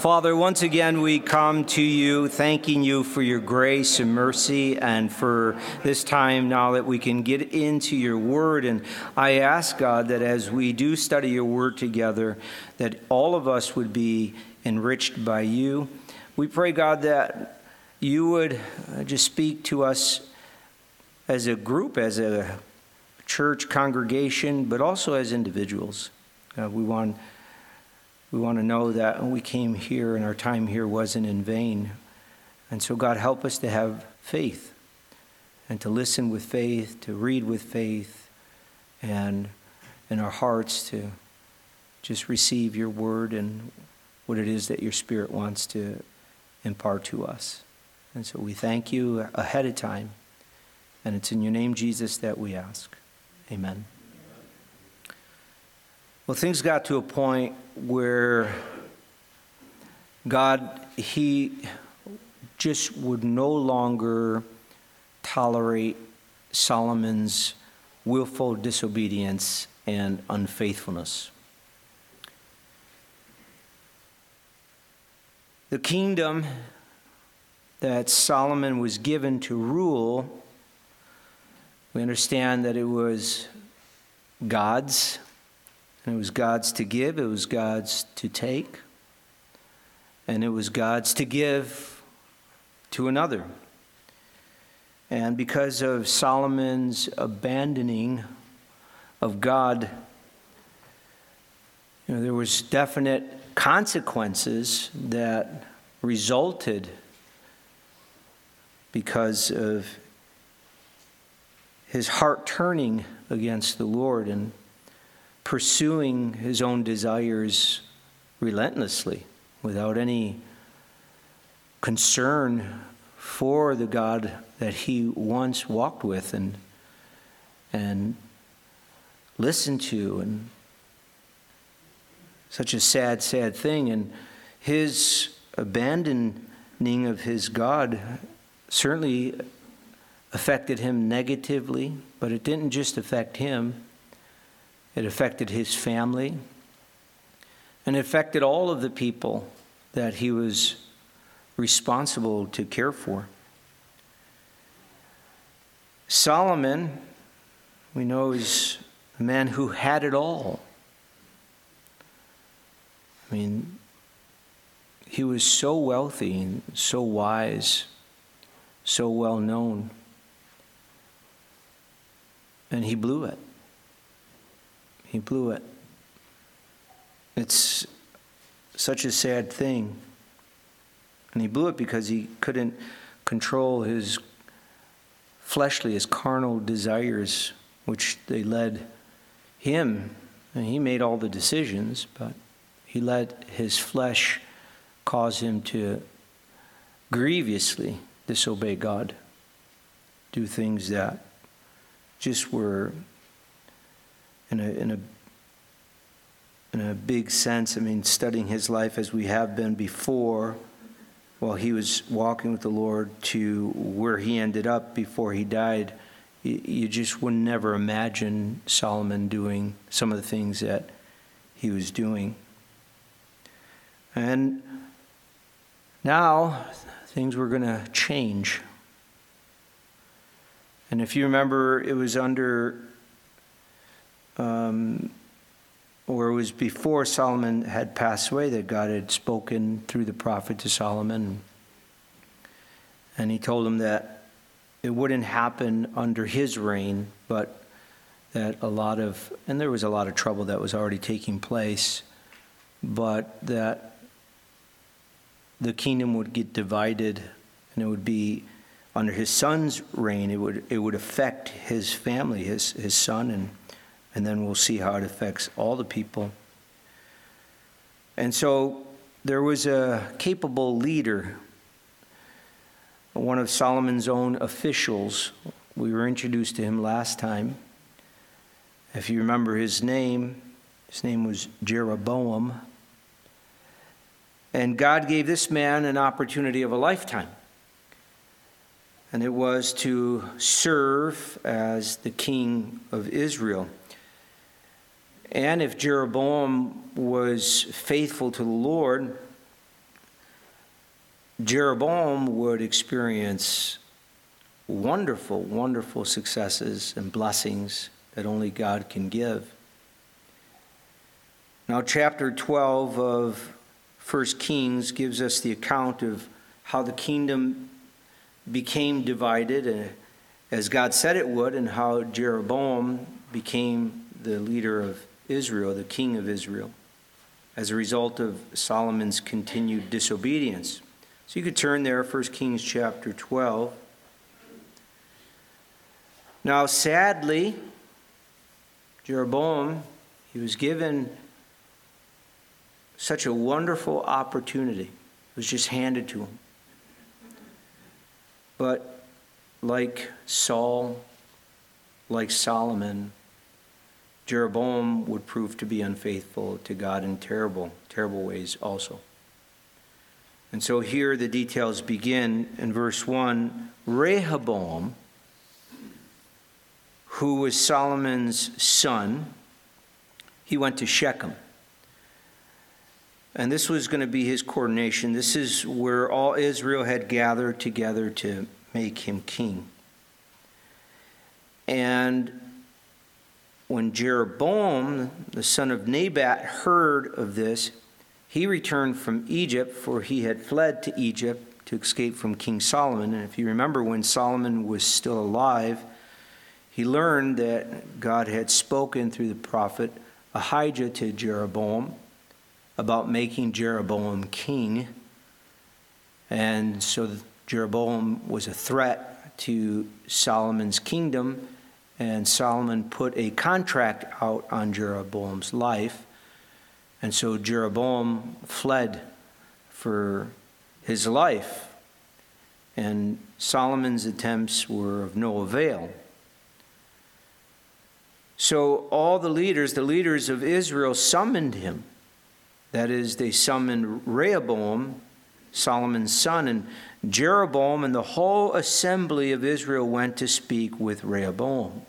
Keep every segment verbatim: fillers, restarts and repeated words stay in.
Father, once again we come to you thanking you for your grace and mercy and for this time now that we can get into your word. And I ask, God, that as we do study your word together, that all of us would be enriched by you. We pray, God, that you would just speak to us as a group, as a church congregation, but also as individuals. Uh, we want We want to know that we came here and our time here wasn't in vain. And so, God, help us to have faith and to listen with faith, to read with faith, and in our hearts to just receive your word and what it is that your Spirit wants to impart to us. And so we thank you ahead of time. And it's in your name, Jesus, that we ask. Amen. Well, things got to a point where God, he just would no longer tolerate Solomon's willful disobedience and unfaithfulness. The kingdom that Solomon was given to rule, we understand that it was God's. And it was God's to give, it was God's to take, and it was God's to give to another. And because of Solomon's abandoning of God, you know, there was definite consequences that resulted because of his heart turning against the Lord and pursuing his own desires relentlessly without any concern for the God that he once walked with and and listened to. And such a sad, sad thing. And his abandoning of his God certainly affected him negatively, but it didn't just affect him. It affected his family, and it affected all of the people that he was responsible to care for. Solomon, we know, is a man who had it all. I mean, he was so wealthy and so wise, so well known, and he blew it. He blew it. It's such a sad thing. And he blew it because he couldn't control his fleshly, his carnal desires, which they led him. And he made all the decisions, but he let his flesh cause him to grievously disobey God, do things that just were In a, in a in a big sense, I mean, studying his life as we have been before, while he was walking with the Lord, to where he ended up before he died, you, you just would never imagine Solomon doing some of the things that he was doing. And now things were going to change. And if you remember, it was under Um, or it was before Solomon had passed away that God had spoken through the prophet to Solomon. And he told him that it wouldn't happen under his reign, but that a lot of, and there was a lot of trouble that was already taking place, but that the kingdom would get divided and it would be under his son's reign. It would, it would affect his family, his, his son, and And then we'll see how it affects all the people. And so there was a capable leader, one of Solomon's own officials. We were introduced to him last time. If you remember his name, his name was Jeroboam. And God gave this man an opportunity of a lifetime. And it was to serve as the king of Israel. And if Jeroboam was faithful to the Lord, Jeroboam would experience wonderful, wonderful successes and blessings that only God can give. Now, chapter twelve of First Kings gives us the account of how the kingdom became divided as God said it would, and how Jeroboam became the leader of Israel, the king of Israel, as a result of Solomon's continued disobedience. So you could turn there, First Kings chapter twelve. Now, sadly, Jeroboam, he was given such a wonderful opportunity. It was just handed to him. But like Saul, like Solomon, Jeroboam would prove to be unfaithful to God in terrible, terrible ways also. And so here the details begin in verse one. Rehoboam, who was Solomon's son, he went to Shechem. And this was going to be his coronation. This is where all Israel had gathered together to make him king. And when Jeroboam, the son of Nebat, heard of this, he returned from Egypt, for he had fled to Egypt to escape from King Solomon. And if you remember, when Solomon was still alive, he learned that God had spoken through the prophet Ahijah to Jeroboam about making Jeroboam king. And so Jeroboam was a threat to Solomon's kingdom, and Solomon put a contract out on Jeroboam's life. And so Jeroboam fled for his life, and Solomon's attempts were of no avail. So all the leaders, the leaders of Israel, summoned him. That is, they summoned Rehoboam, Solomon's son, and Jeroboam and the whole assembly of Israel went to speak with Rehoboam.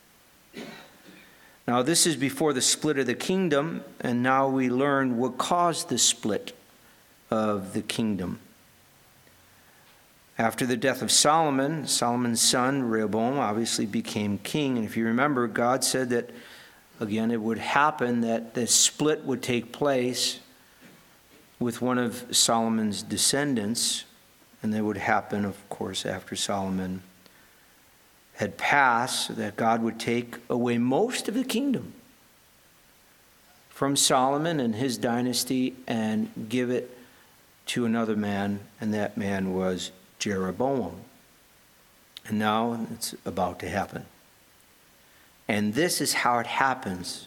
Now, this is before the split of the kingdom, and now we learn what caused the split of the kingdom. After the death of Solomon, Solomon's son, Rehoboam, obviously became king. And if you remember, God said that, again, it would happen that the split would take place with one of Solomon's descendants. And that would happen, of course, after Solomon had passed, that God would take away most of the kingdom from Solomon and his dynasty and give it to another man, and that man was Jeroboam. And now it's about to happen. And this is how it happens.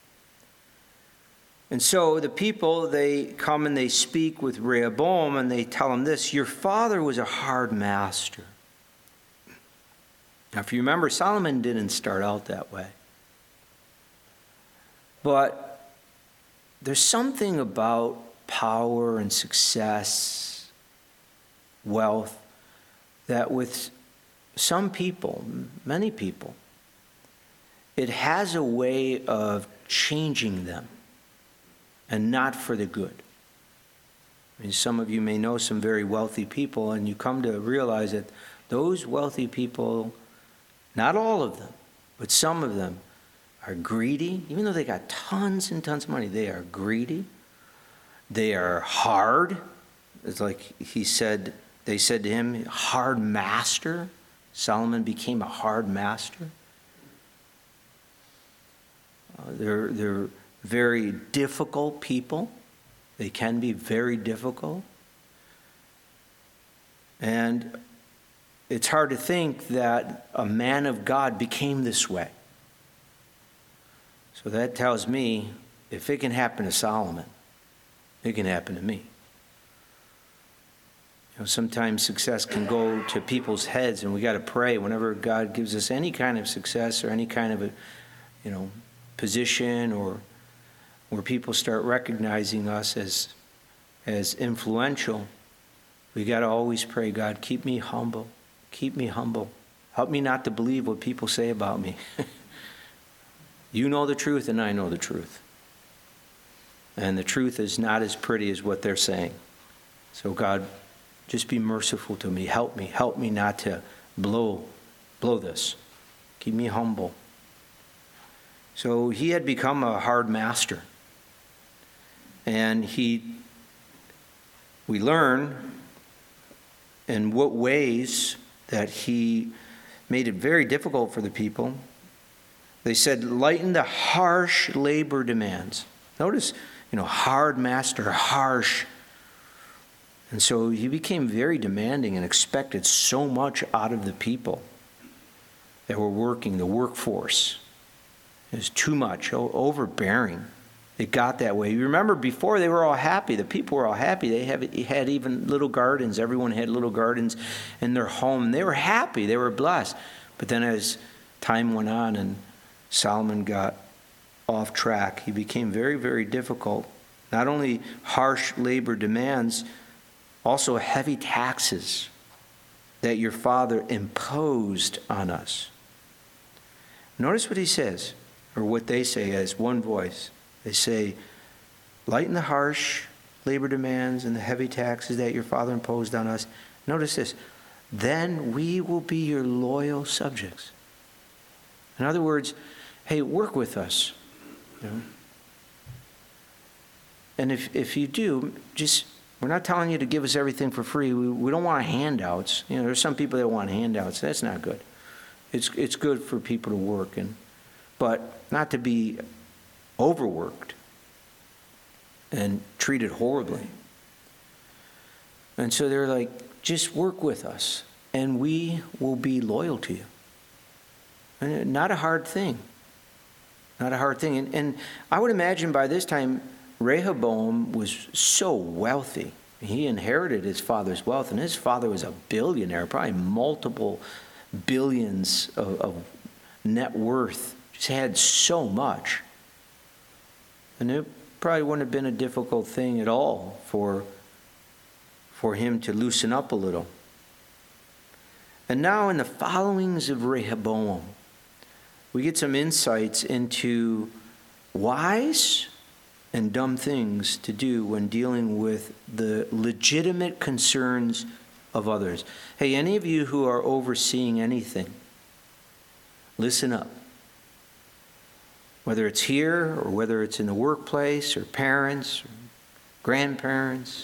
And so the people, they come and they speak with Rehoboam, and they tell him this: your father was a hard master. Now, if you remember, Solomon didn't start out that way. But there's something about power and success, wealth, that with some people, many people, it has a way of changing them, and not for the good. I mean, some of you may know some very wealthy people, and you come to realize that those wealthy people, not all of them, but some of them, are greedy. Even though they got tons and tons of money, they are greedy. They are hard. It's like he said, they said to him, hard master. Solomon became a hard master. Uh, they're, they're very difficult people. They can be very difficult. And it's hard to think that a man of God became this way. So that tells me, if it can happen to Solomon, it can happen to me. You know, sometimes success can go to people's heads, and we got to pray whenever God gives us any kind of success or any kind of a, you know, position, or where people start recognizing us as as influential. We got to always pray, God, keep me humble. Keep me humble. Help me not to believe what people say about me. You know the truth, and I know the truth. And the truth is not as pretty as what they're saying. So God, Just be merciful to me. Help me. Help me not to blow, blow this. Keep me humble. So he had become a hard master. And he, we learn in what ways that he made it very difficult for the people. They said, lighten the harsh labor demands. Notice, you know, hard master, harsh. And so he became very demanding and expected so much out of the people that were working, the workforce. It was too much, overbearing. It got that way. You remember before they were all happy. The people were all happy. They have, had even little gardens. Everyone had little gardens in their home. They were happy. They were blessed. But then as time went on and Solomon got off track, he became very, very difficult. Not only harsh labor demands, also heavy taxes that your father imposed on us. Notice what he says, or what they say as one voice. They say, lighten the harsh labor demands and the heavy taxes that your father imposed on us. Notice this, then we will be your loyal subjects. In other words, hey, work with us. You know? And if, if you do, just, we're not telling you to give us everything for free. We, we don't want handouts. You know, there's some people that want handouts. That's not good. It's, it's good for people to work, and, but not to be overworked and treated horribly. And so they're like, just work with us, and we will be loyal to you. And not a hard thing. Not a hard thing. And, and I would imagine by this time, Rehoboam was so wealthy. He inherited his father's wealth, and his father was a billionaire, probably multiple billions of, of net worth. Just had so much. And it probably wouldn't have been a difficult thing at all for, for him to loosen up a little. And now in the followings of Rehoboam, we get some insights into wise and dumb things to do when dealing with the legitimate concerns of others. Hey, any of you who are overseeing anything, listen up. Whether it's here or whether it's in the workplace or parents or grandparents.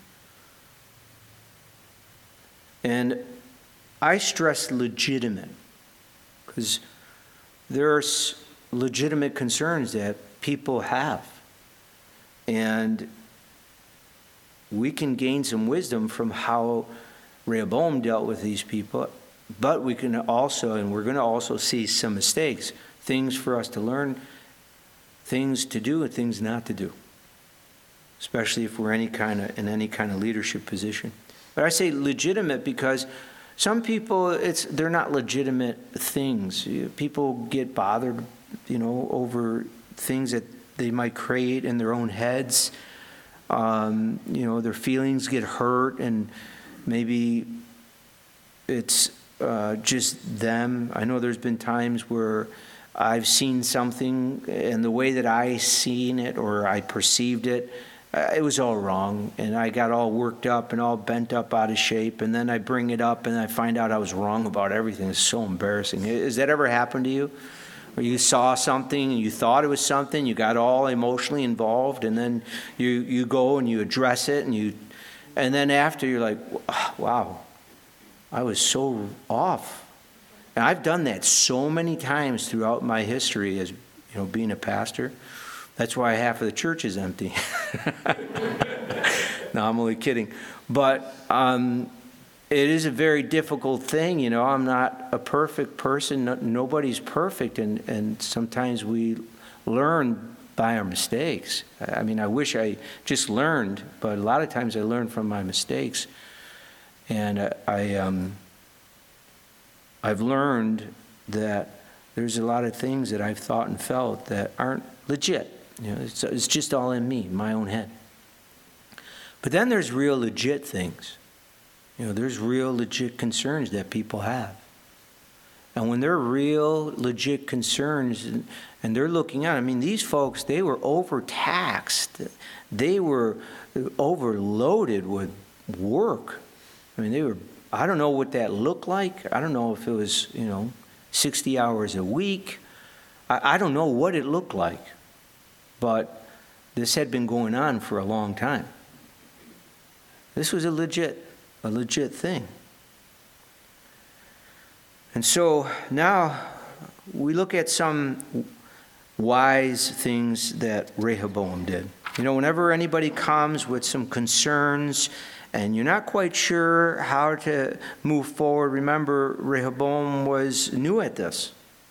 And I stress legitimate because there's legitimate concerns that people have. And we can gain some wisdom from how Rehoboam dealt with these people, but we can also, and we're going to also see some mistakes, things for us to learn, things to do and things not to do, especially if we're any kind of in any kind of leadership position. But I say legitimate because some people, it's they're not legitimate things. People get bothered, you know, over things that they might create in their own heads. Um, you know, their feelings get hurt, and maybe it's uh, just them. I know there's been times where I've seen something, and the way that I seen it or I perceived it, uh, it was all wrong, and I got all worked up and all bent up out of shape, and then I bring it up and I find out I was wrong about everything. It's so embarrassing. Has that ever happened to you? Where you saw something and you thought it was something, you got all emotionally involved, and then you, you go and you address it, and you, and then after you're like, wow, I was so off. And I've done that so many times throughout my history as, you know, being a pastor. That's why half of the church is empty. No, I'm only kidding. But um, it is a very difficult thing, you know. I'm not a perfect person. No, nobody's perfect, and, and sometimes we learn by our mistakes. I mean, I wish I just learned, but a lot of times I learn from my mistakes. And I, I um, I've learned that there's a lot of things that I've thought and felt that aren't legit. You know, it's, it's just all in me, my own head. But then there's real legit things. You know, there's real legit concerns that people have. And when they're real legit concerns and, and they're looking at, I mean, these folks, they were overtaxed. They were overloaded with work. I mean, they were, I don't know what that looked like. I don't know if it was, you know, sixty hours a week. I, I don't know what it looked like. But this had been going on for a long time. This was a legit, a legit thing. And so now we look at some wise things that Rehoboam did. You know, whenever anybody comes with some concerns and you're not quite sure how to move forward, remember Rehoboam was new at this.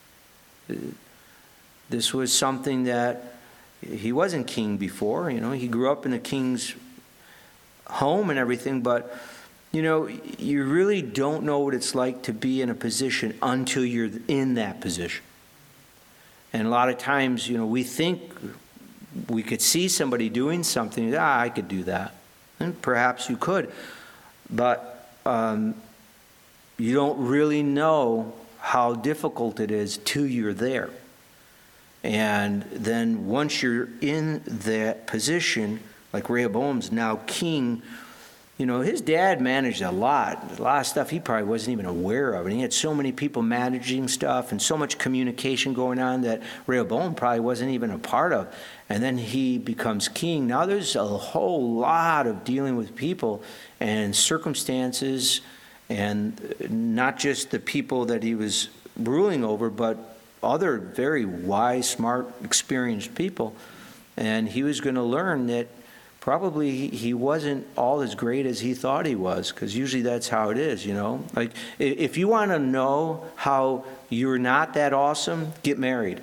This was something that he wasn't king before. You know, he grew up in a king's home and everything, but you know, you really don't know what it's like to be in a position until you're in that position. And a lot of times, you know, we think we could see somebody doing something, ah, I could do that. And perhaps you could. But um, you don't really know how difficult it is till you're there. And then once you're in that position, like Rehoboam's now king, you know, his dad managed a lot, a lot of stuff he probably wasn't even aware of. And he had so many people managing stuff and so much communication going on that Rehoboam probably wasn't even a part of. And then he becomes king. Now there's a whole lot of dealing with people and circumstances, and not just the people that he was ruling over, but other very wise, smart, experienced people. And he was going to learn that probably he wasn't all as great as he thought he was, because usually that's how it is, you know. Like, if you want to know how you're not that awesome, get married.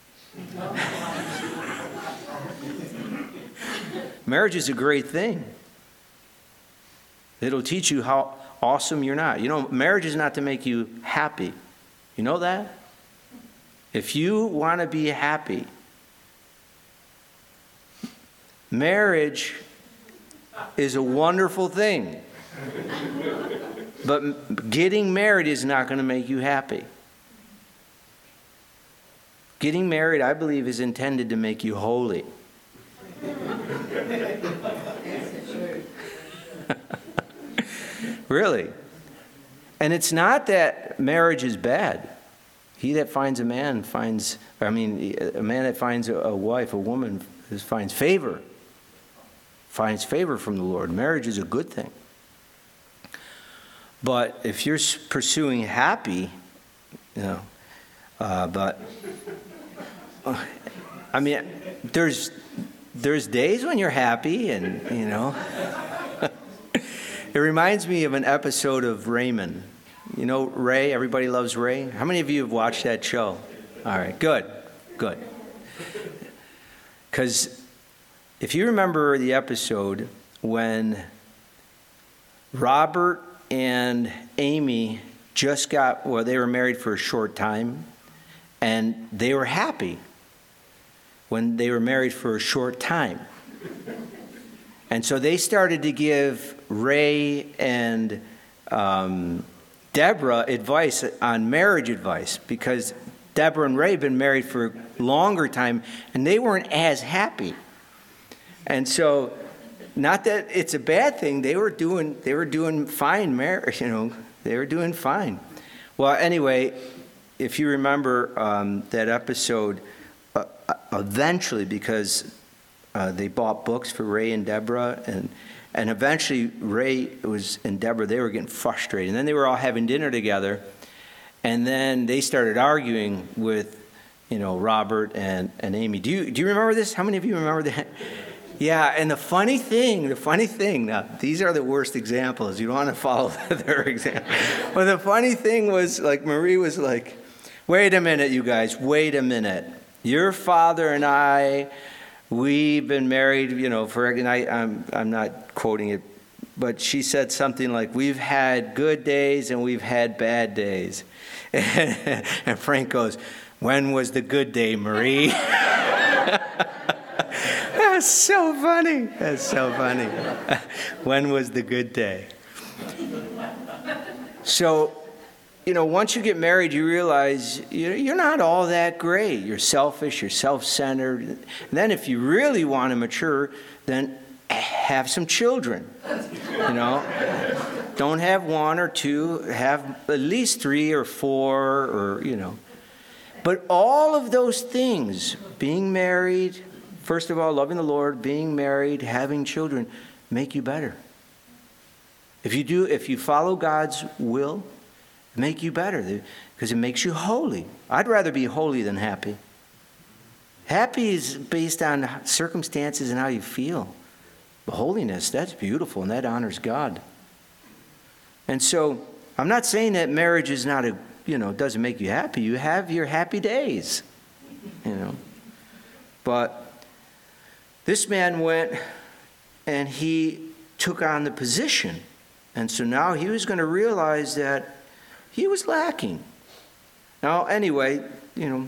Marriage is a great thing. It'll teach you how awesome you're not. You know, marriage is not to make you happy. You know that? If you want to be happy, marriage is a wonderful thing. But getting married is not going to make you happy. Getting married, I believe, is intended to make you holy. Really. And it's not that marriage is bad. He that finds a man finds, I mean, a man that finds a wife, a woman, finds favor. Finds favor from the Lord. Marriage is a good thing. But if you're pursuing happy, you know, uh, but, uh, I mean, there's there's days when you're happy, and, you know. It reminds me of an episode of Raymond. You know Ray? Everybody loves Ray? How many of you have watched that show? All right, good, good. Because if you remember the episode when Robert and Amy just got, well, they were married for a short time, and they were happy when they were married for a short time. And so they started to give Ray and um, Deborah advice on marriage advice, because Deborah and Ray had been married for a longer time, and they weren't as happy. And so, not that it's a bad thing, they were doing they were doing fine marriage, you know, they were doing fine. Well, anyway, if you remember um, that episode, uh, eventually, because uh, they bought books for Ray and Deborah, and and eventually Ray was and Deborah, they were getting frustrated, and then they were all having dinner together, and then they started arguing with, you know, Robert and, and Amy. Do you do you remember this? How many of you remember that? Yeah, and the funny thing, the funny thing, now, these are the worst examples. You don't want to follow their example. But the funny thing was, like, Marie was like, wait a minute, you guys, wait a minute. Your father and I, we've been married, you know, for, and I, I'm, I'm not quoting it, but she said something like, we've had good days and we've had bad days. And Frank goes, when was the good day, Marie? That's so funny. That's so funny. When was the good day? So, you know, once you get married, you realize you're not all that great. You're selfish, you're self-centered. And then if you really want to mature, then have some children, you know. Don't have one or two. Have at least three or four or, you know. But all of those things, being married, first of all, loving the Lord, being married, having children, make you better. If you do, if you follow God's will, make you better because it makes you holy. I'd rather be holy than happy. Happy is based on circumstances and how you feel. But holiness, that's beautiful and that honors God. And so I'm not saying that marriage is not a, you know, doesn't make you happy. You have your happy days, you know. But this man went and he took on the position. And so now he was going to realize that he was lacking. Now, anyway, you know,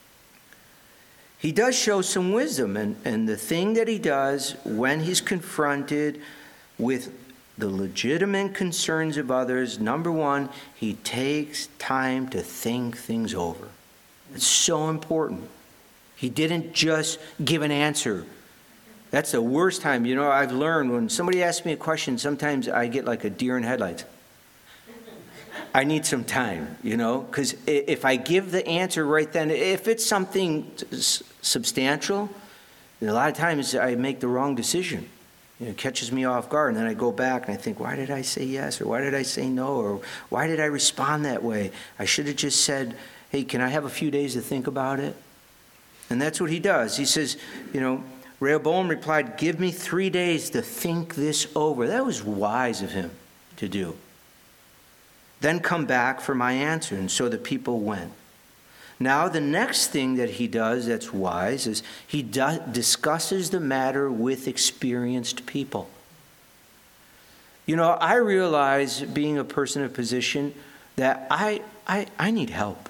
he does show some wisdom. And, and the thing that he does when he's confronted with the legitimate concerns of others, number one, he takes time to think things over. It's so important. He didn't just give an answer. That's the worst time. You know, I've learned when somebody asks me a question, sometimes I get like a deer in headlights. I need some time, you know, because if I give the answer right then, if it's something substantial, a lot of times I make the wrong decision. You know, it catches me off guard, and then I go back and I think, why did I say yes, or why did I say no, or why did I respond that way? I should have just said, hey, can I have a few days to think about it? And that's what he does. He says, you know, Rehoboam replied, give me three days to think this over. That was wise of him to do. Then come back for my answer. And so the people went. Now the next thing that he does that's wise is he do- discusses the matter with experienced people. You know, I realize, being a person of position, that I I, I need help.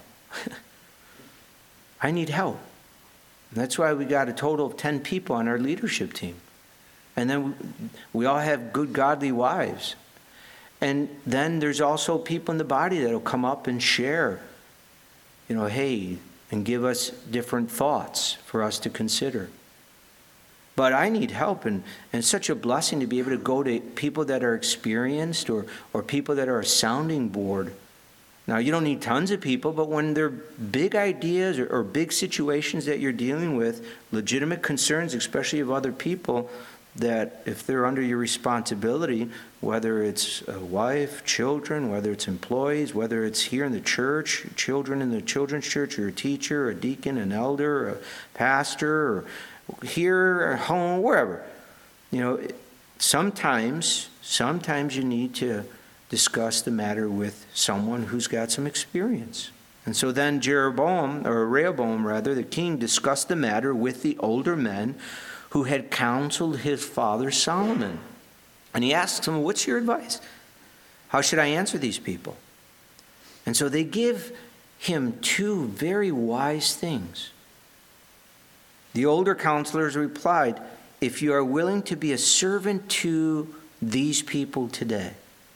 I need help. That's why we got a total of ten people on our leadership team. And then we, we all have good, godly wives. And then there's also people in the body that will come up and share, you know, hey, and give us different thoughts for us to consider. But I need help, and, and it's such a blessing to be able to go to people that are experienced or, or people that are a sounding board. Now, you don't need tons of people, but when there are big ideas or, or big situations that you're dealing with, legitimate concerns, especially of other people, that if they're under your responsibility, whether it's a wife, children, whether it's employees, whether it's here in the church, children in the children's church, or a teacher, or a deacon, an elder, or a pastor, or here, or home, wherever. You know, sometimes, sometimes you need to discuss the matter with someone who's got some experience. And so then Jeroboam, or Rehoboam rather, the king, discussed the matter with the older men who had counseled his father Solomon. And he asks them, what's your advice? How should I answer these people? And so they give him two very wise things. The older counselors replied, if you are willing to be a servant to these people today,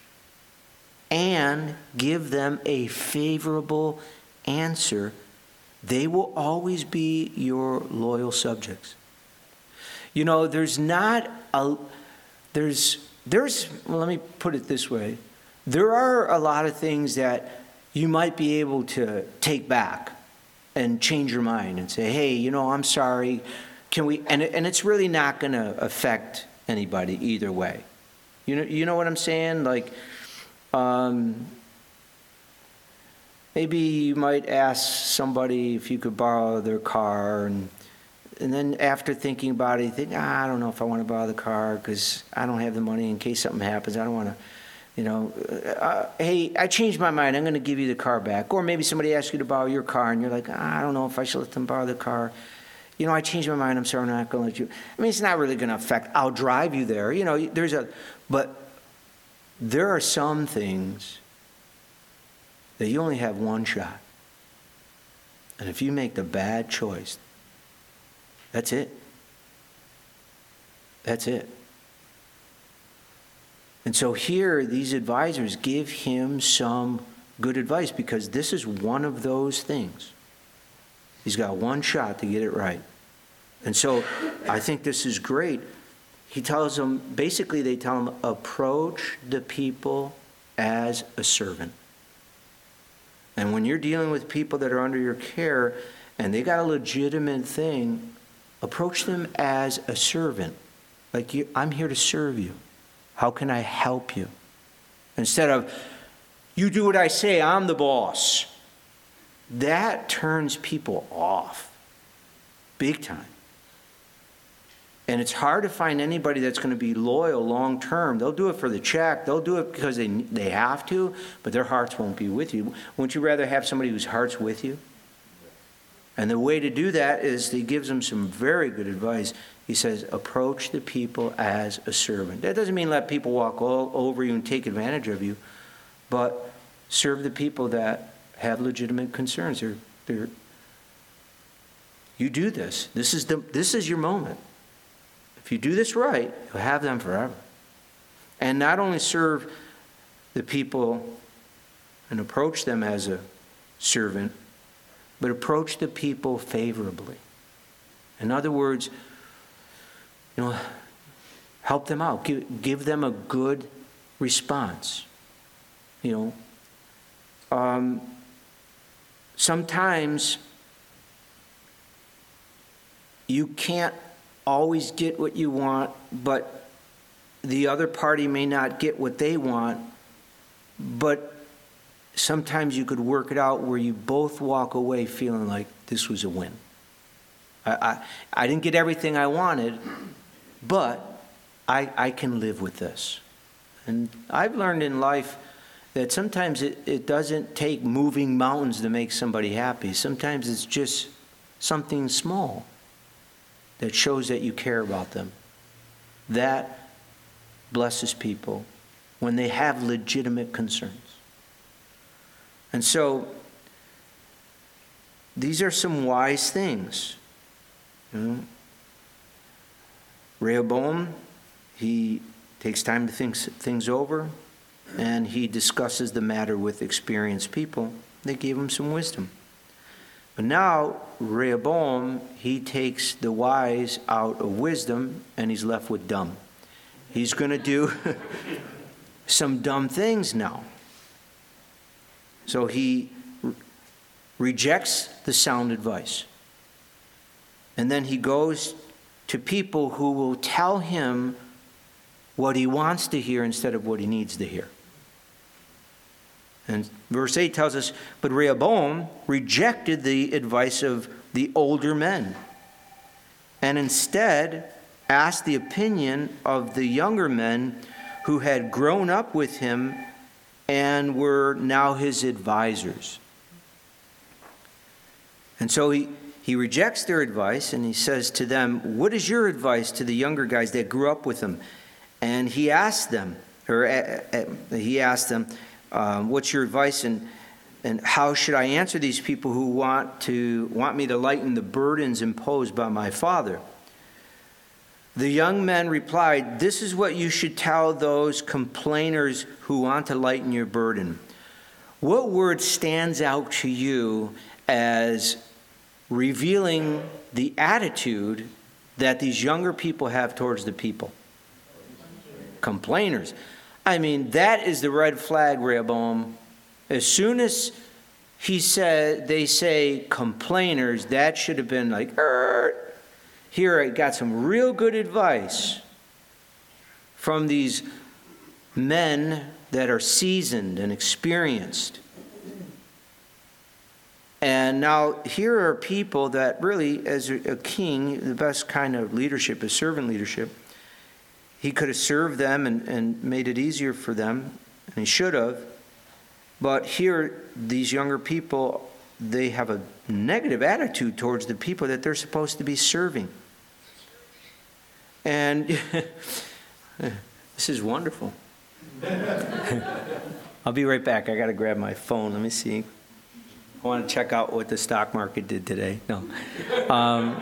and give them a favorable answer, they will always be your loyal subjects. You know, there's not a, there's, there's, well, let me put it this way. There are a lot of things that you might be able to take back and change your mind and say, hey, you know, I'm sorry. Can we, and, and it's really not going to affect anybody either way. You know, you know what I'm saying? Like, Um, maybe you might ask somebody if you could borrow their car, and and then after thinking about it, you think, ah, I don't know if I want to borrow the car because I don't have the money in case something happens. I don't want to, you know, uh, hey, I changed my mind. I'm going to give you the car back. Or maybe somebody asks you to borrow your car, and you're like, ah, I don't know if I should let them borrow the car. You know, I changed my mind. I'm sorry, I'm not going to let you. I mean, it's not really going to affect. I'll drive you there. You know, there's a, but there are some things that you only have one shot. And if you make the bad choice, that's it. That's it. And so here, these advisors give him some good advice because this is one of those things. He's got one shot to get it right. And so I think this is great. He tells them, basically they tell him, approach the people as a servant. And when you're dealing with people that are under your care and they got a legitimate thing, approach them as a servant. Like, you, I'm here to serve you. How can I help you? Instead of, you do what I say, I'm the boss. That turns people off. Big time. And it's hard to find anybody that's going to be loyal long term. They'll do it for the check. They'll do it because they they have to, but their hearts won't be with you. Wouldn't you rather have somebody whose heart's with you? And the way to do that is he gives them some very good advice. He says, approach the people as a servant. That doesn't mean let people walk all over you and take advantage of you, but serve the people that have legitimate concerns. They're, they're, you do this. This is the this is your moment. If you do this right, you'll have them forever. And not only serve the people and approach them as a servant, but approach the people favorably. In other words, you know, help them out. Give, give them a good response. You know, um, sometimes you can't always get what you want, but the other party may not get what they want, but sometimes you could work it out where you both walk away feeling like this was a win. I, I, I didn't get everything I wanted, but I, I can live with this. And I've learned in life that sometimes it, it doesn't take moving mountains to make somebody happy. Sometimes it's just something small that shows that you care about them. That blesses people when they have legitimate concerns. And so, these are some wise things. You know, Rehoboam, he takes time to think things over, and he discusses the matter with experienced people. They gave him some wisdom. But now, Rehoboam, he takes the wise out of wisdom, and he's left with dumb. He's going to do some dumb things now. So he re- rejects the sound advice. And then he goes to people who will tell him what he wants to hear instead of what he needs to hear. And verse eight tells us, but Rehoboam rejected the advice of the older men and instead asked the opinion of the younger men who had grown up with him and were now his advisors. And so he, he rejects their advice and he says to them, what is your advice to the younger guys that grew up with him? And he asked them, or uh, uh, he asked them, Um, what's your advice, and and how should I answer these people who want to want me to lighten the burdens imposed by my father? The young men replied, this is what you should tell those complainers who want to lighten your burden. What word stands out to you as revealing the attitude that these younger people have towards the people? Complainers. I mean, that is the red flag, Rehoboam. As soon as he said, they say complainers, that should have been like, er. Here I got some real good advice from these men that are seasoned and experienced. And now here are people that really, as a king, the best kind of leadership is servant leadership. He could have served them and, and made it easier for them, and he should have. But here, these younger people, they have a negative attitude towards the people that they're supposed to be serving. And this is wonderful. I'll be right back. I got to grab my phone. Let me see. I want to check out what the stock market did today. No. Um,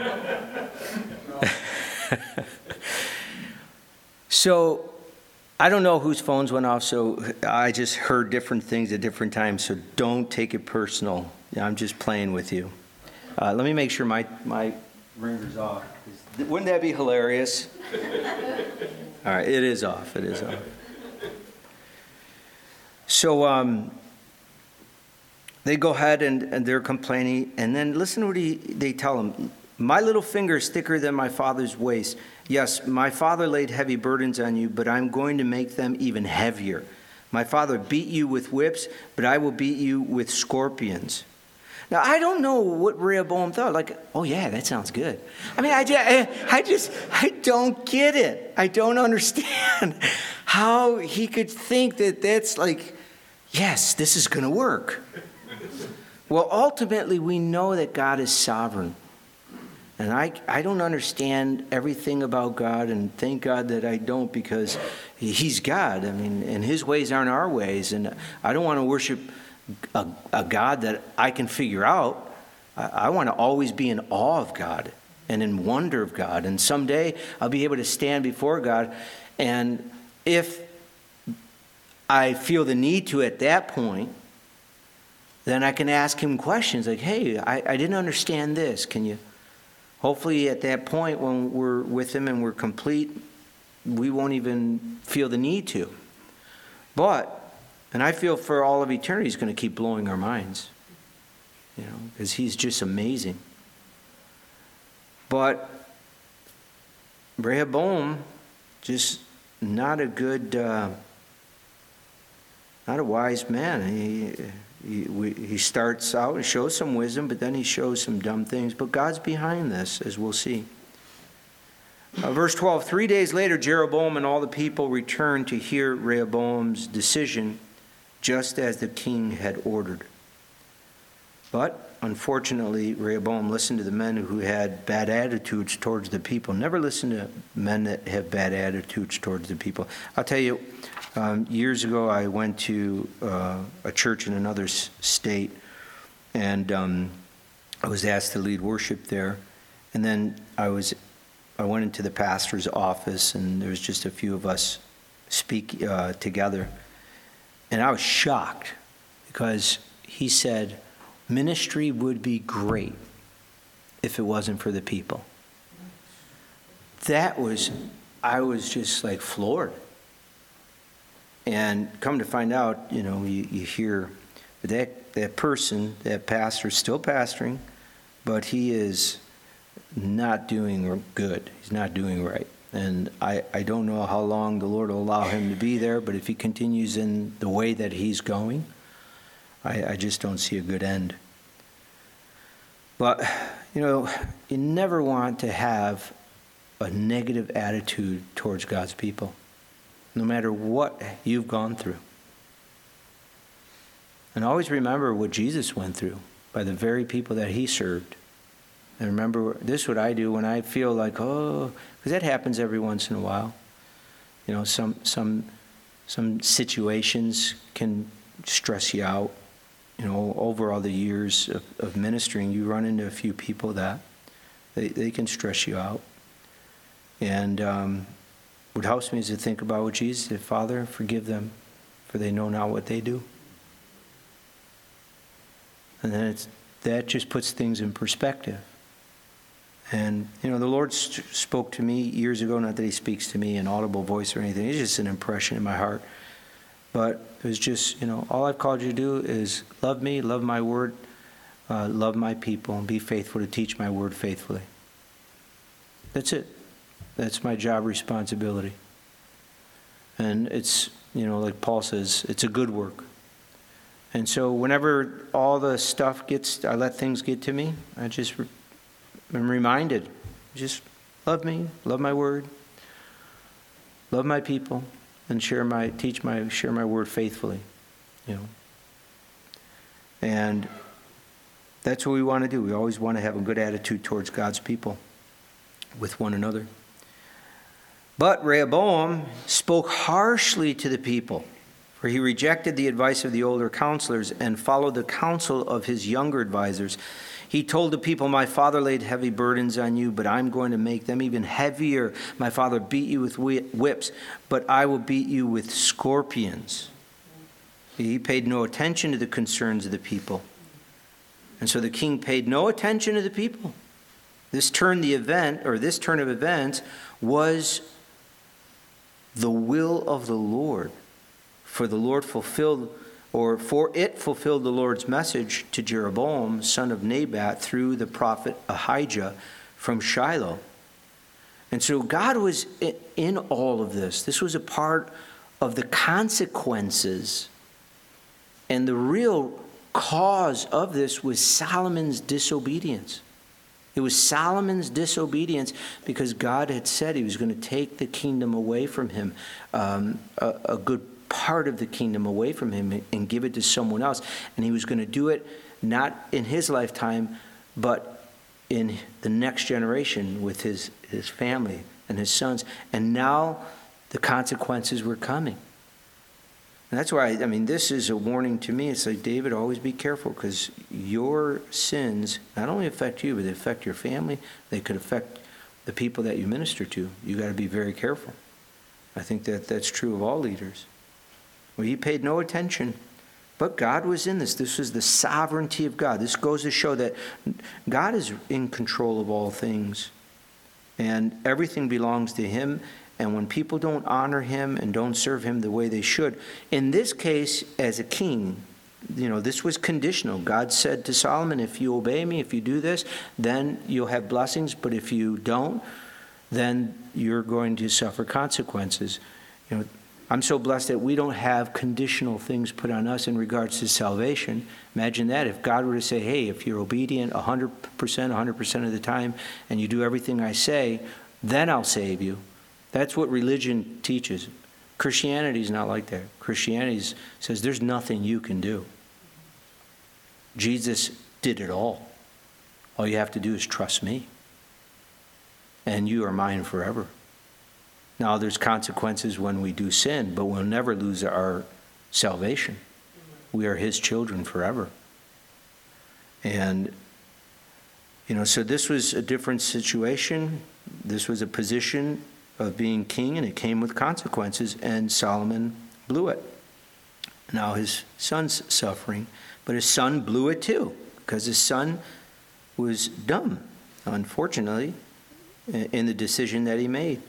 So, I don't know whose phones went off, so I just heard different things at different times, so don't take it personal. I'm just playing with you. Uh, let me make sure my, my ringer's off. Wouldn't that be hilarious? All right, it is off. It is off. So um, they go ahead and, and they're complaining. And then listen to what he, they tell him. My little finger is thicker than my father's waist. Yes, my father laid heavy burdens on you, but I'm going to make them even heavier. My father beat you with whips, but I will beat you with scorpions. Now, I don't know what Rehoboam thought. Like, oh, yeah, that sounds good. I mean, I just, I just, I don't get it. I don't understand how he could think that that's like, yes, this is going to work. Well, ultimately, we know that God is sovereign. And I, I don't understand everything about God, and thank God that I don't, because he's God. I mean, and his ways aren't our ways. And I don't want to worship a, a God that I can figure out. I, I want to always be in awe of God and in wonder of God. And someday I'll be able to stand before God. And if I feel the need to at that point, then I can ask him questions like, hey, I, I didn't understand this. Can you... Hopefully at that point when we're with him and we're complete, we won't even feel the need to. But, and I feel for all of eternity, he's going to keep blowing our minds. You know, because he's just amazing. But Rehoboam, just not a good, uh, not a wise man. He... He, we, he starts out and shows some wisdom, but then he shows some dumb things. But God's behind this, as we'll see. Uh, verse twelve, three days later, Jeroboam and all the people returned to hear Rehoboam's decision, just as the king had ordered. But, unfortunately, Rehoboam listened to the men who had bad attitudes towards the people. Never listen to men that have bad attitudes towards the people. I'll tell you, Um, years ago, I went to uh, a church in another s- state, and um, I was asked to lead worship there. And then I was, I went into the pastor's office, and there was just a few of us speak uh, together. And I was shocked because he said, ministry would be great if it wasn't for the people. That was, I was just like floored. And come to find out, you know, you, you hear that that person, that pastor, is still pastoring, but he is not doing good. He's not doing right. And I, I don't know how long the Lord will allow him to be there, but if he continues in the way that he's going, I, I just don't see a good end. But, you know, you never want to have a negative attitude towards God's people, no matter what you've gone through. And always remember what Jesus went through by the very people that he served. And remember, this is what I do when I feel like, oh, because that happens every once in a while. You know, some some some situations can stress you out. You know, over all the years of, of ministering, you run into a few people that they, they can stress you out. And um what helps me is to think about what Jesus said, Father, forgive them, for they know not what they do. And then it's, that just puts things in perspective. And, you know, the Lord st- spoke to me years ago, not that he speaks to me in audible voice or anything, it's just an impression in my heart. But it was just, you know, all I've called you to do is love me, love my word, uh, love my people, and be faithful to teach my word faithfully. That's it. That's my job responsibility. And it's, you know, like Paul says, it's a good work. And so whenever all the stuff gets, I let things get to me, I just am reminded, just love me, love my word, love my people, and share my, teach my, share my word faithfully, you know. And that's what we want to do. We always want to have a good attitude towards God's people with one another. But Rehoboam spoke harshly to the people, for he rejected the advice of the older counselors and followed the counsel of his younger advisors. He told the people, my father laid heavy burdens on you, but I'm going to make them even heavier. My father beat you with whips, but I will beat you with scorpions. He paid no attention to the concerns of the people. And so the king paid no attention to the people. This turn the event, or this turn of events, was the will of the Lord. For the Lord fulfilled or for it fulfilled the Lord's message to Jeroboam, son of Nebat, through the prophet Ahijah from Shiloh. And so God was in all of this. This was a part of the consequences. And the real cause of this was Solomon's disobedience. It was Solomon's disobedience because God had said he was going to take the kingdom away from him, um, a, a good part of the kingdom away from him, and give it to someone else. And he was going to do it not in his lifetime, but in the next generation with his, his family and his sons. And now the consequences were coming. And that's why, I mean, this is a warning to me. It's like, David, always be careful, because your sins not only affect you, but they affect your family. They could affect the people that you minister to. You got to be very careful. I think that that's true of all leaders. Well, he paid no attention, but God was in this. This was the sovereignty of God. This goes to show that God is in control of all things, and everything belongs to him. And when people don't honor him and don't serve him the way they should, in this case, as a king, you know, this was conditional. God said to Solomon, if you obey me, if you do this, then you'll have blessings. But if you don't, then you're going to suffer consequences. You know, I'm so blessed that we don't have conditional things put on us in regards to salvation. Imagine that. If God were to say, hey, if you're obedient one hundred percent, one hundred percent of the time, and you do everything I say, then I'll save you. That's what religion teaches. Christianity is not like that. Christianity says there's nothing you can do. Jesus did it all. All you have to do is trust me. And you are mine forever. Now, there's consequences when we do sin, but we'll never lose our salvation. We are his children forever. And, you know, so this was a different situation. This was a position of being king, and it came with consequences, and Solomon blew it. Now his son's suffering, but his son blew it too, because his son was dumb, unfortunately, in the decision that he made.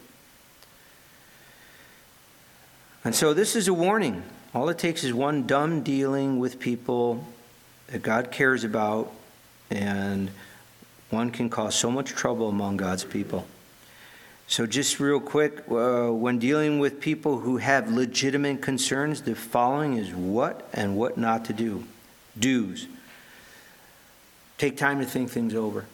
And so this is a warning. All it takes is one dumb dealing with people that God cares about, and one can cause so much trouble among God's people. So just real quick, uh, when dealing with people who have legitimate concerns, the following is what and what not to do. Do's. Take time to think things over.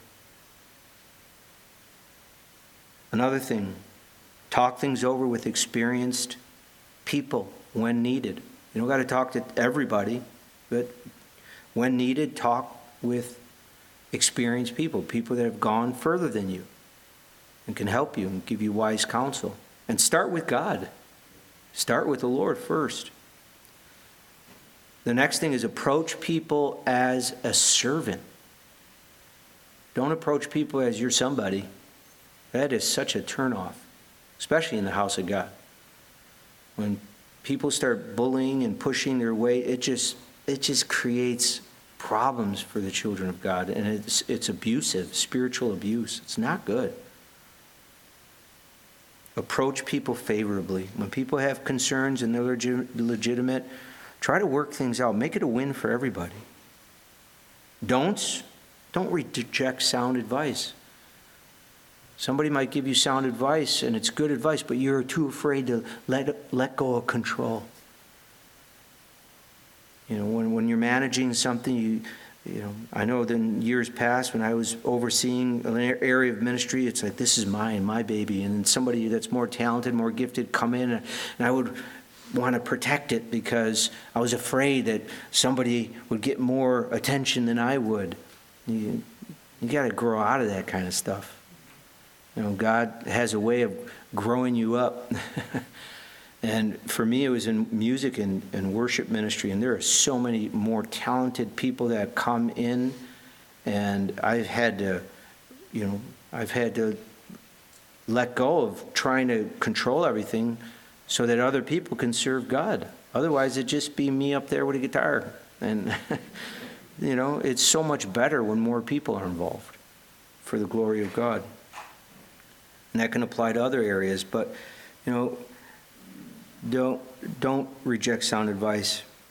Another thing, talk things over with experienced people when needed. You don't got to talk to everybody, but when needed, talk with experienced people, people that have gone further than you and can help you and give you wise counsel. And start with God. Start with the Lord first. The next thing is approach people as a servant. Don't approach people as you're somebody. That is such a turnoff, especially in the house of God. When people start bullying and pushing their way, it just it just creates problems for the children of God, and it's it's abusive, spiritual abuse. It's not good. Approach people favorably. When people have concerns and they're legit, legitimate, try to work things out. Make it a win for everybody. Don't don't reject sound advice. Somebody might give you sound advice, and it's good advice, but you're too afraid to let let go of control. You know, when, when you're managing something, you you know, I know that in years past when I was overseeing an area of ministry, it's like, this is mine, my baby. And then somebody that's more talented, more gifted come in, and I would want to protect it because I was afraid that somebody would get more attention than I would. You, you got to grow out of that kind of stuff. You know, God has a way of growing you up. And for me, it was in music and, and worship ministry, and there are so many more talented people that come in, and I've had to, you know, I've had to let go of trying to control everything so that other people can serve God. Otherwise, it'd just be me up there with a guitar. And, you know, it's so much better when more people are involved for the glory of God. And that can apply to other areas, but, you know, Don't don't reject sound advice.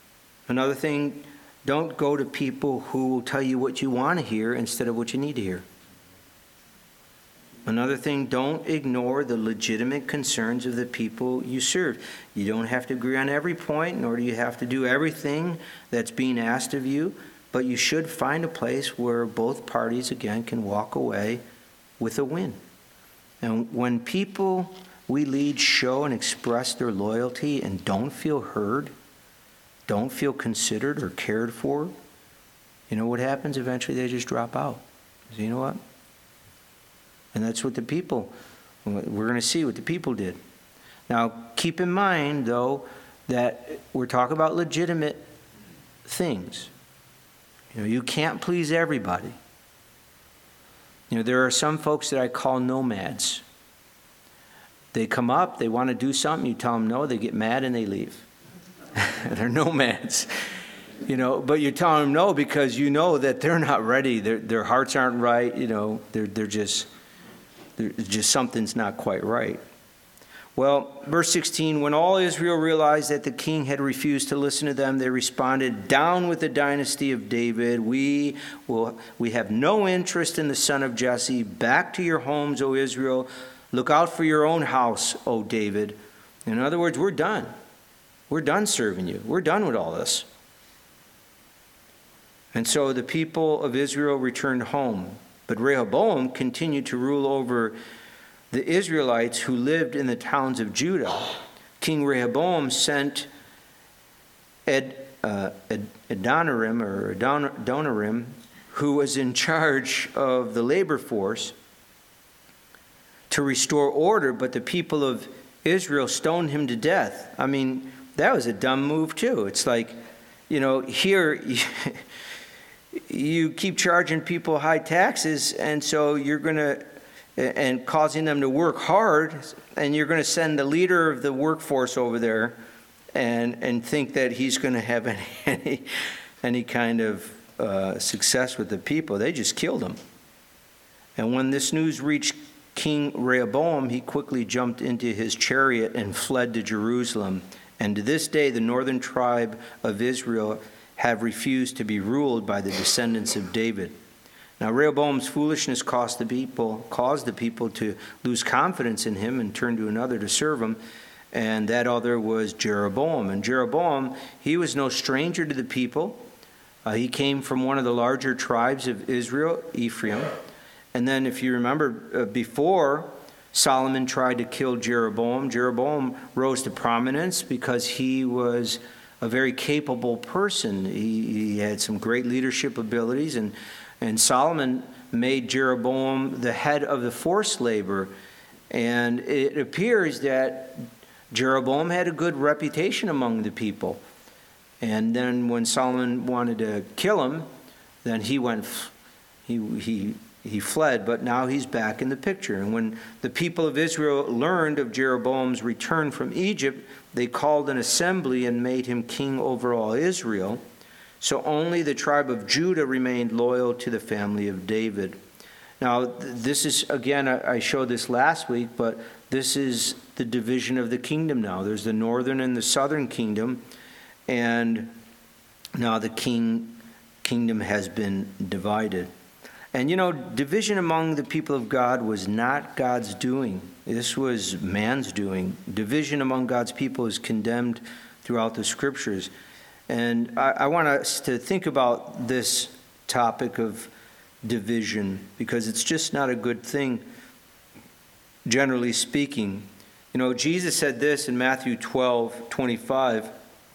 Another thing, don't go to people who will tell you what you want to hear instead of what you need to hear. Another thing, don't ignore the legitimate concerns of the people you serve. You don't have to agree on every point, nor do you have to do everything that's being asked of you, but you should find a place where both parties, again, can walk away with a win. And when people we lead show and express their loyalty and don't feel heard, don't feel considered or cared for, you know what happens? Eventually they just drop out. So you know what? And that's what the people, we're going to see what the people did. Now, keep in mind, though, that we're talking about legitimate things. You know, you can't please everybody. You know, there are some folks that I call nomads. They come up, they want to do something, you tell them no, they get mad and they leave. They're nomads. You know, but you tell them no because you know that they're not ready. Their their hearts aren't right. You know, they're they're just they're just something's not quite right. Well, verse sixteen, when all Israel realized that the king had refused to listen to them, they responded, "Down with the dynasty of David. We will we have no interest in the son of Jesse. Back to your homes, O Israel. Look out for your own house, O David." In other words, we're done. We're done serving you. We're done with all this. And so the people of Israel returned home. But Rehoboam continued to rule over the Israelites who lived in the towns of Judah. King Rehoboam sent Ed, uh, Ed, Adoniram, or Adon, Adoniram, who was in charge of the labor force, to restore order, but the people of Israel stoned him to death. I mean, that was a dumb move too. It's like, you know, here you keep charging people high taxes, and so you're going to, and causing them to work hard, and you're going to send the leader of the workforce over there and and think that he's going to have any any, any kind of uh, success with the people. They just killed him. And when this news reached King Rehoboam, he quickly jumped into his chariot and fled to Jerusalem. And to this day, the northern tribe of Israel have refused to be ruled by the descendants of David. Now, Rehoboam's foolishness caused the people, caused the people to lose confidence in him and turn to another to serve him. And that other was Jeroboam. And Jeroboam, he was no stranger to the people. Uh, he came from one of the larger tribes of Israel, Ephraim. And then if you remember, uh, before Solomon tried to kill Jeroboam, Jeroboam rose to prominence because he was a very capable person. He, he had some great leadership abilities, and, and Solomon made Jeroboam the head of the forced labor. And it appears that Jeroboam had a good reputation among the people. And then when Solomon wanted to kill him, then he went, he he he fled, but now he's back in the picture. And when the people of Israel learned of Jeroboam's return from Egypt, they called an assembly and made him king over all Israel. So only the tribe of Judah remained loyal to the family of David. Now, this is, again, I showed this last week, but this is the division of the kingdom now. There's the northern and the southern kingdom, and now the king kingdom has been divided. And, you know, division among the people of God was not God's doing. This was man's doing. Division among God's people is condemned throughout the Scriptures. And I, I want us to think about this topic of division, because it's just not a good thing, generally speaking. You know, Jesus said this in Matthew twelve twenty-five.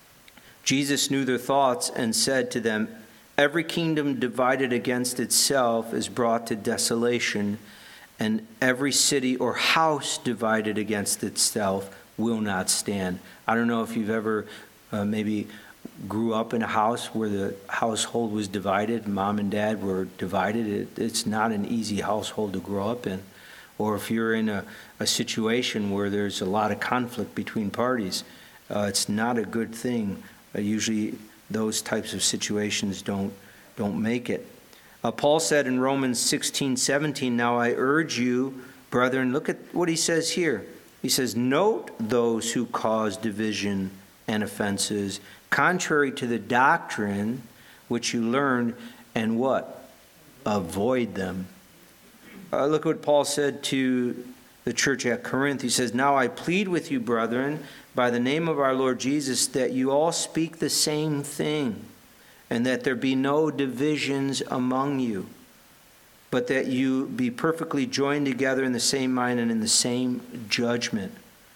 Jesus knew their thoughts and said to them, "Every kingdom divided against itself is brought to desolation, and every city or house divided against itself will not stand." I don't know if you've ever uh, maybe grew up in a house where the household was divided, mom and dad were divided. It, it's not an easy household to grow up in. Or if you're in a, a situation where there's a lot of conflict between parties, uh, it's not a good thing. Uh, usually those types of situations don't don't make it. Uh, Paul said in Romans sixteen seventeen, "Now I urge you, brethren," look at what he says here. He says, "Note those who cause division and offenses, contrary to the doctrine which you learned, and what? Avoid them. Uh, look what Paul said to the church at Corinth. He says, "Now I plead with you, brethren, by the name of our Lord Jesus, that you all speak the same thing, and that there be no divisions among you, but that you be perfectly joined together in the same mind and in the same judgment."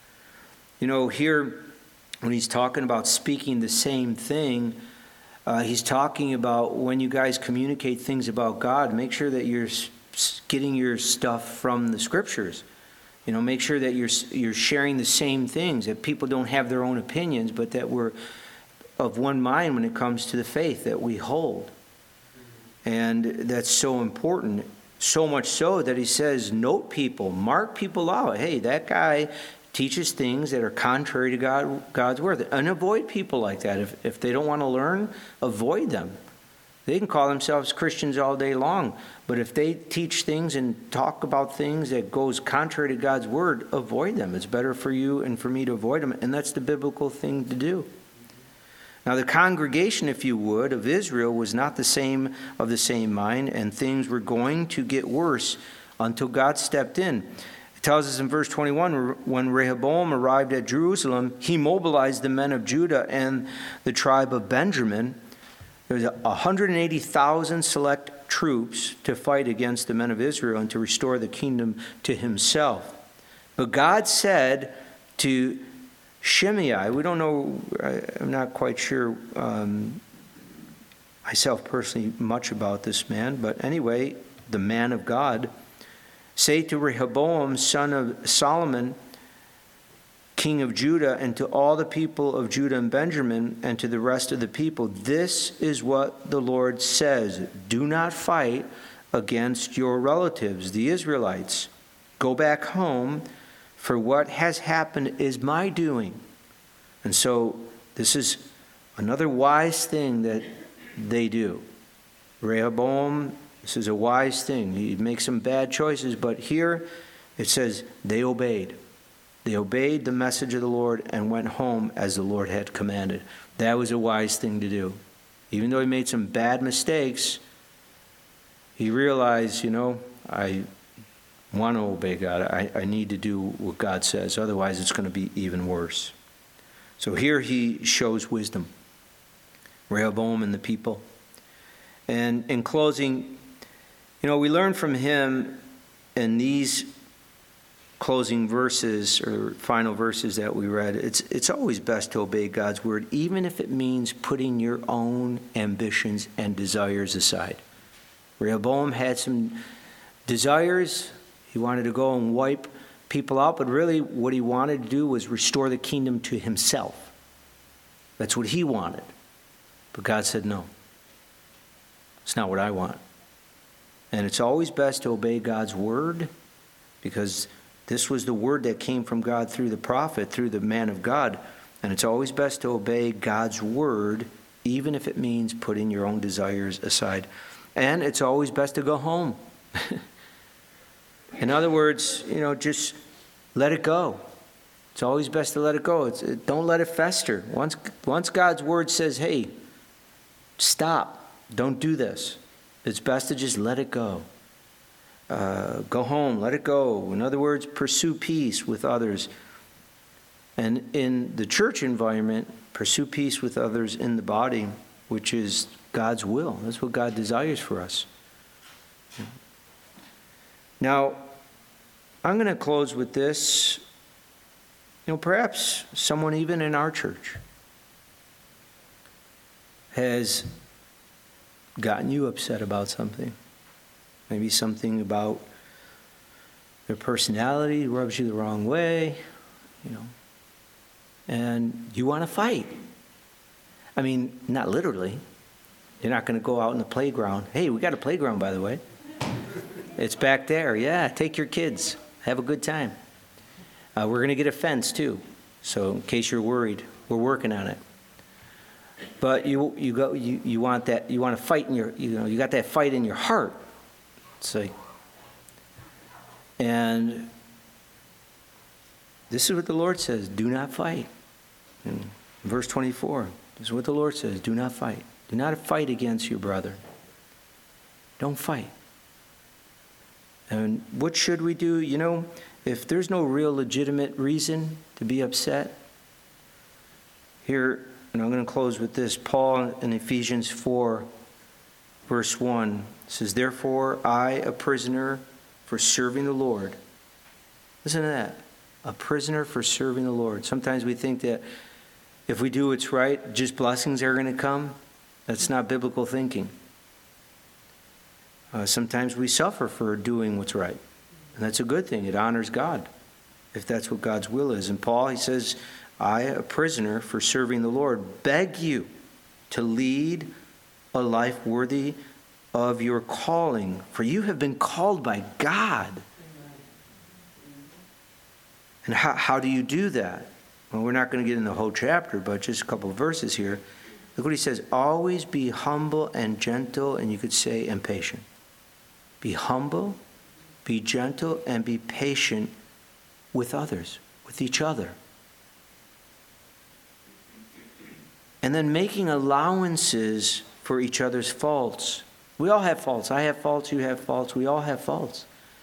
You know, here, when he's talking about speaking the same thing, uh, he's talking about when you guys communicate things about God, make sure that you're getting your stuff from the Scriptures. You know, make sure that you're you're sharing the same things, that people don't have their own opinions, but that we're of one mind when it comes to the faith that we hold. And that's so important, so much so that he says, note people, mark people out. Hey, that guy teaches things that are contrary to God, God's word. And avoid people like that. If, if they don't want to learn, avoid them. They can call themselves Christians all day long, but if they teach things and talk about things that goes contrary to God's word, avoid them. It's better for you and for me to avoid them, and that's the biblical thing to do. Now the congregation, if you would, of Israel was not the same of the same mind, and things were going to get worse until God stepped in. It tells us in verse twenty-one, when Rehoboam arrived at Jerusalem, he mobilized the men of Judah and the tribe of Benjamin. There was one hundred eighty thousand select troops to fight against the men of Israel and to restore the kingdom to himself. But God said to Shimei, we don't know, I'm not quite sure um, myself personally much about this man, but anyway, the man of God, say to Rehoboam, son of Solomon, king of Judah, and to all the people of Judah and Benjamin, and to the rest of the people, this is what the Lord says: do not fight against your relatives, the Israelites. Go back home, for what has happened is my doing. And so this is another wise thing that they do. Rehoboam, this is a wise thing. He makes some bad choices, but here it says they obeyed. They obeyed the message of the Lord and went home as the Lord had commanded. That was a wise thing to do. Even though he made some bad mistakes, he realized, you know, I want to obey God. I, I need to do what God says. Otherwise, it's going to be even worse. So here he shows wisdom. Rehoboam and the people. And in closing, you know, we learn from him in these closing verses or final verses that we read, it's it's always best to obey God's word, even if it means putting your own ambitions and desires aside. Rehoboam had some desires. He wanted to go and wipe people out, but really what he wanted to do was restore the kingdom to himself. That's what he wanted. But God said, no, it's not what I want. And it's always best to obey God's word, because this was the word that came from God through the prophet, through the man of God. And it's always best to obey God's word, even if it means putting your own desires aside. And it's always best to go home. In other words, you know, just let it go. It's always best to let it go. It's, don't let it fester. Once, once God's word says, hey, stop, don't do this, it's best to just let it go. Uh, go home, let it go. In other words, pursue peace with others. And in the church environment, pursue peace with others in the body, which is God's will. That's what God desires for us. Now, I'm going to close with this. You know, perhaps someone even in our church has gotten you upset about something. Maybe something about their personality rubs you the wrong way, you know, and you want to fight. I mean, not literally. You're not going to go out in the playground. Hey, we got a playground, by the way. It's back there. Yeah, take your kids. Have a good time. Uh, we're going to get a fence, too. So in case you're worried, we're working on it. But you you go you, you want that you want to fight in your you know you got that fight in your heart. So, and this is what the Lord says: do not fight. In verse twenty-four, This is what the Lord says. Do not fight. Do not fight against your brother. Don't fight. And what should we do? You know, if there's no real legitimate reason to be upset, here, and I'm going to close with this, Paul in Ephesians four, verse one says, therefore I, a prisoner for serving the Lord. Listen to that. A prisoner for serving the Lord. Sometimes we think that if we do what's right, just blessings are going to come. That's not biblical thinking. Uh, sometimes we suffer for doing what's right. And that's a good thing. It honors God, if that's what God's will is. And Paul, he says, I, a prisoner for serving the Lord, beg you to lead a life worthy of your calling, for you have been called by God. And how, how do you do that? Well, we're not going to get into the whole chapter, but just a couple of verses here. Look what he says. Always be humble and gentle, and you could say, and patient. Be humble, be gentle, and be patient with others, with each other. And then making allowances for each other's faults. We all have faults. I have faults, you have faults, we all have faults.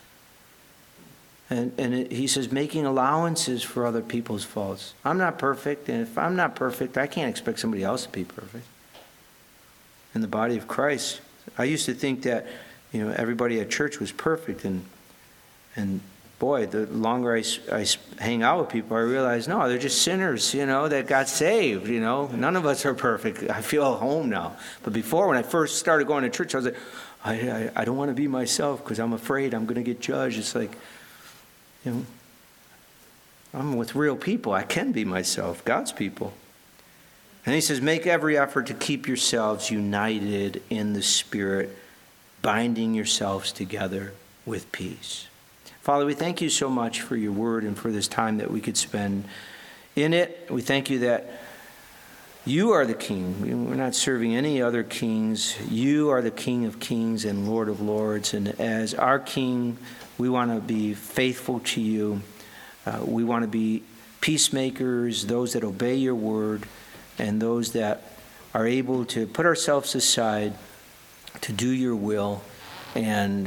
And, and it, he says, making allowances for other people's faults. I'm not perfect, and if I'm not perfect, I can't expect somebody else to be perfect. In the body of Christ, I used to think that, you know, everybody at church was perfect, and and boy, the longer I, I hang out with people, I realize, no, they're just sinners, you know, that got saved, you know. None of us are perfect. I feel at home now. But before, when I first started going to church, I was like, I, I, I don't want to be myself because I'm afraid I'm going to get judged. It's like, you know, I'm with real people. I can be myself, God's people. And he says, make every effort to keep yourselves united in the Spirit, binding yourselves together with peace. Father, we thank you so much for your word and for this time that we could spend in it. We thank you that you are the king. We're not serving any other kings. You are the King of kings and Lord of lords. And as our king, we want to be faithful to you. Uh, we want to be peacemakers, those that obey your word, and those that are able to put ourselves aside to do your will. And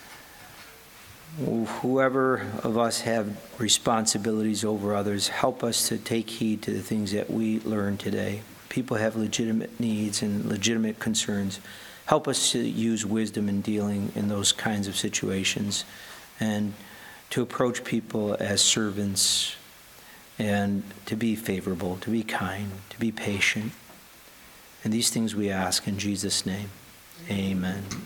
whoever of us have responsibilities over others, help us to take heed to the things that we learn today. People have legitimate needs and legitimate concerns. Help us to use wisdom in dealing in those kinds of situations and to approach people as servants and to be favorable, to be kind, to be patient. And these things we ask in Jesus' name. Amen.